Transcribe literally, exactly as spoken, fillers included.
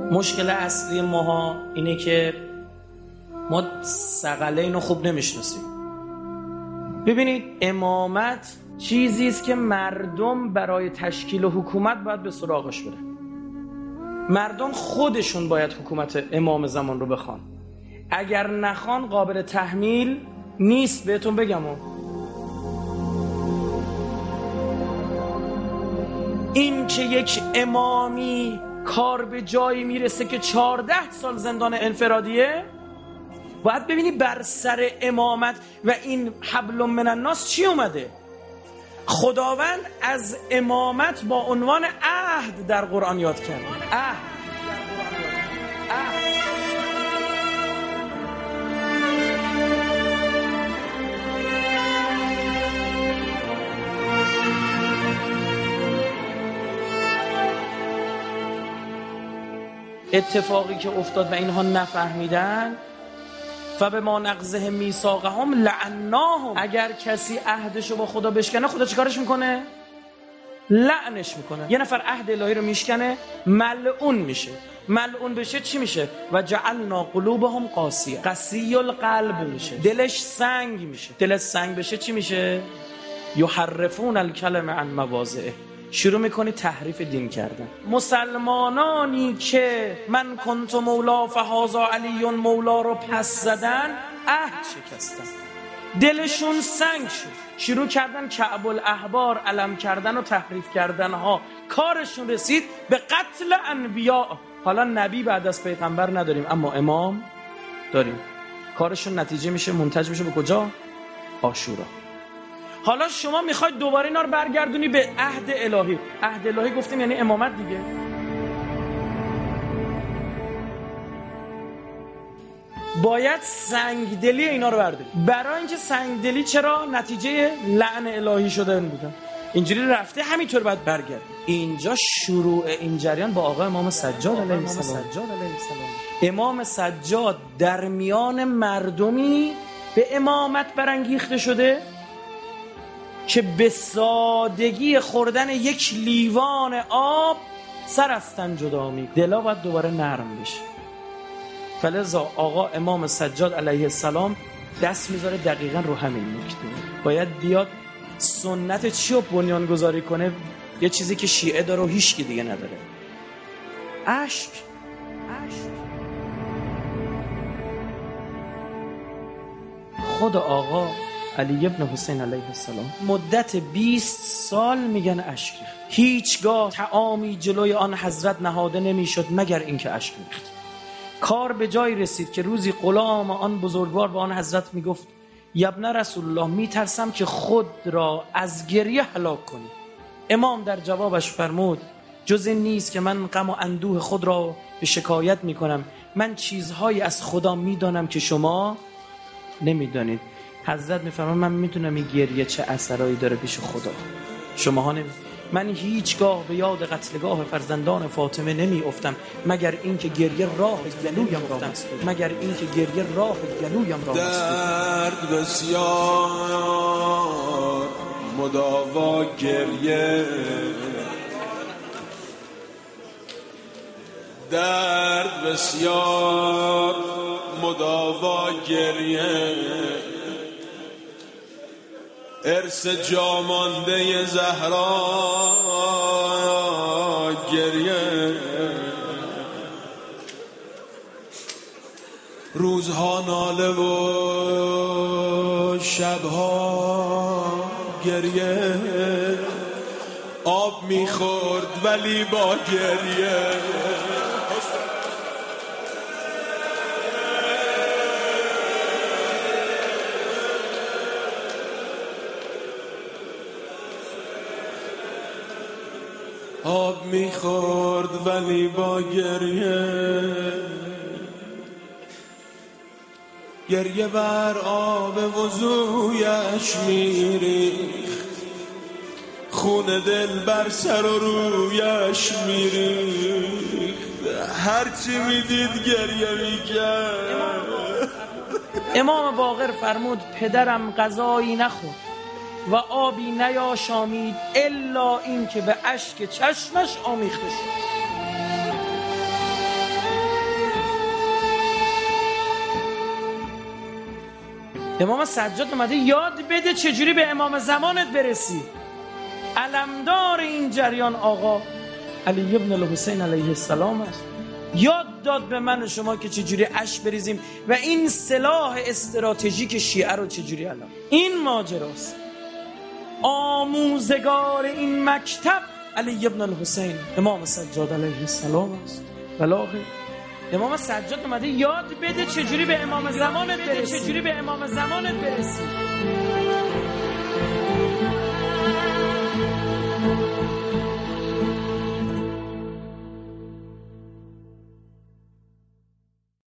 مشکل اصلی ماها اینه که ما ثقلین رو خوب نمیشناسیم. ببینید امامت چیزی است که مردم برای تشکیل حکومت باید به سراغش بره. مردم خودشون باید حکومت امام زمان رو بخوان. اگر نخوان قابل تحمیل نیست. بهتون بگم و این که یک امامی کار به جایی میرسه که چهارده سال زندان انفرادیه، باید ببینی بر سر امامت و این حبل من الناس چی اومده. خداوند از امامت با عنوان عهد در قرآن یاد کرده. عهد عهد اتفاقی که افتاد و اینها نفهمیدن، فبما نقضهم میثاقهم لعناهم. اگر کسی عهدشو با خدا بشکنه، خدا چیکارش میکنه؟ لعنش میکنه. یه نفر عهد الهی رو میشکنه، ملعون میشه. ملعون بشه چی میشه؟ و جعلنا قلوبهم قاسیه، قسی القلب میشه، دلش سنگ میشه. دلش سنگ بشه چی میشه؟ یحرفون الکلم عن مواضعه، شروع میکنی تحریف دین کردن. مسلمانانی که من کنت مولا فهذا علی مولا رو پس زدن، عهد شکستن، دلشون سنگ شد، شروع کردن کعب الاحبار علم کردن و تحریف کردن ها. کارشون رسید به قتل انبیاء. حالا نبی بعد از پیغمبر نداریم، اما امام داریم. کارشون نتیجه میشه منتج میشه به کجا؟ عاشورا. حالا شما میخواید دوباره اینا رو برگردونی به عهد الهی. عهد الهی گفتیم یعنی امامت دیگه. باید سنگدلی اینا رو برداری. برای اینکه سنگدلی چرا؟ نتیجه لعن الهی شده بودن. اینجوری رفته، همینطور باید برگرد. اینجا شروع این جریان با آقا امام سجاد علیه السلام. امام سجاد در میان مردمی به امامت برانگیخته شده که به سادگی خوردن یک لیوان آب سر از تن جدا می. دلا باید دوباره نرم بشه. فلذا آقا امام سجاد علیه السلام دست میذاره دقیقا رو همین نکته. باید بیاد سنت چی رو بنیان گذاری کنه، یه چیزی که شیعه داره و هیچ کی دیگه نداره. اشک. خود آقا علی ابن حسین علیه السلام مدت بیست سال میگن اشک ریخت. هیچگاه طعامی جلوی آن حضرت نهاده نمیشد مگر اینکه اشک ریخت. کار به جای رسید که روزی غلام آن بزرگوار به آن حضرت میگفت ابن رسول الله میترسم که خود را از گریه هلاک کنی. امام در جوابش فرمود جز این نیست که من غم و اندوه خود را به شکایت میکنم. من چیزهایی از خدا میدانم که شما نمیدانید. حضرت میفرماید من میتونم این گریه چه اثرایی داره پیش خدا، شماها نمیدونید. من هیچگاه به یاد قتلگاه فرزندان فاطمه نمی افتم مگر اینکه گریه راه گلویم را مسدود، مگر اینکه گریه راه گلویم را مسدود. درد بسیار مداوا گریه، درد بسیار مداوا گریه، ارث جامانده زهرا گریه. روزها ناله و شبها گریه، آب میخورد ولی با گریه. آب میخورد ولی با گریه، گریه بر آب وضویش میریخت، خون دل بر سر و رویش میریخت، هرچی میدید گریه میکرد. امام باقر فرمود پدرم غذایی نخورد و آبی نیاشامید الا این که به اشک چشمش آمیخته شد. امام سجاد اومده یاد بده چجوری به امام زمانت برسی. علمدار این جریان آقا علی ابن الحسین علیه السلام است. یاد داد به من و شما که چجوری اش بریزیم و این سلاح استراتژیک شیعه رو چجوری علم. این ماجراست. آموزگار این مکتب علی ابن الحسین امام سجاد علیه السلام است. بلاغه امام سجاد اومده یاد بده چجوری به امام زمانت برسی. چجوری به امام زمانت برسی.